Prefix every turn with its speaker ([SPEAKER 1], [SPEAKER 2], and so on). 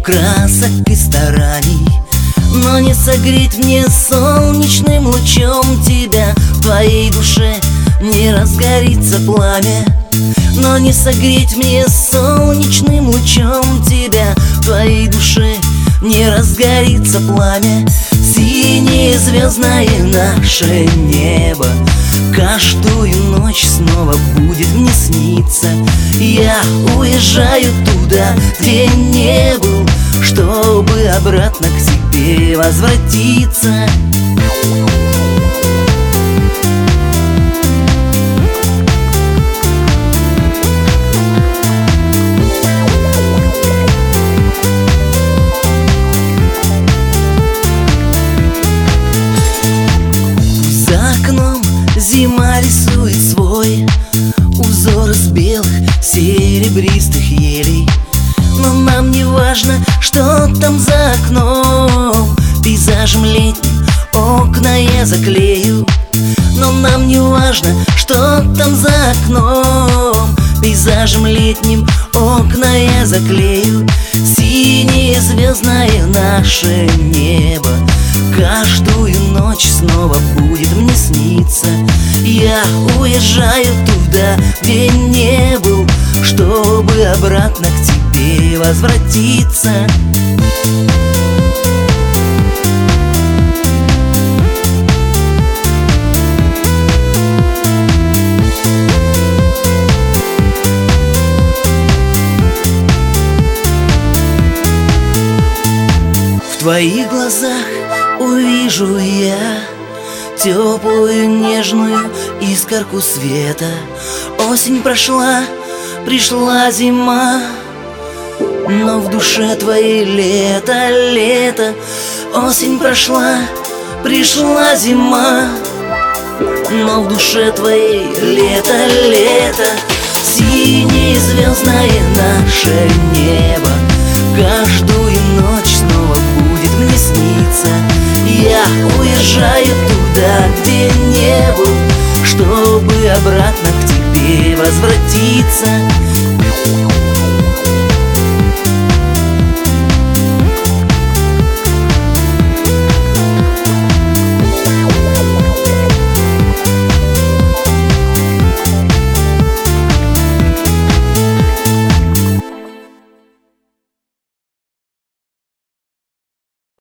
[SPEAKER 1] красок и стараний, но не согреть мне солнечным лучом тебя. В твоей душе не разгорится пламя, но не согреть мне солнечным лучом тебя. В твоей душе не разгорится пламя. Синее звездное наше небо каждую ночь снова будет мне сниться. Я уезжаю туда, где не был, чтобы обратно к тебе возвратиться. Зима рисует свой узор из белых, серебристых елей, но нам не важно, что там за окном. Пейзажем летним окна я заклею, но нам не важно, что там за окном. Пейзажем летним окна я заклею. Синее звездное наше небо каждую ночь снова будет мне сниться. Я уезжаю туда, где не был, чтобы обратно к тебе возвратиться. В твоих глазах увижу я теплую, нежную искорку света. Осень прошла, пришла зима, но в душе твоей лето, лето. Осень прошла, пришла зима, но в душе твоей лето, лето. Синее звездное наше небо каждую ночь снова будет мне сниться. Я уезжаю туда, где не был, чтобы обратно к тебе возвратиться.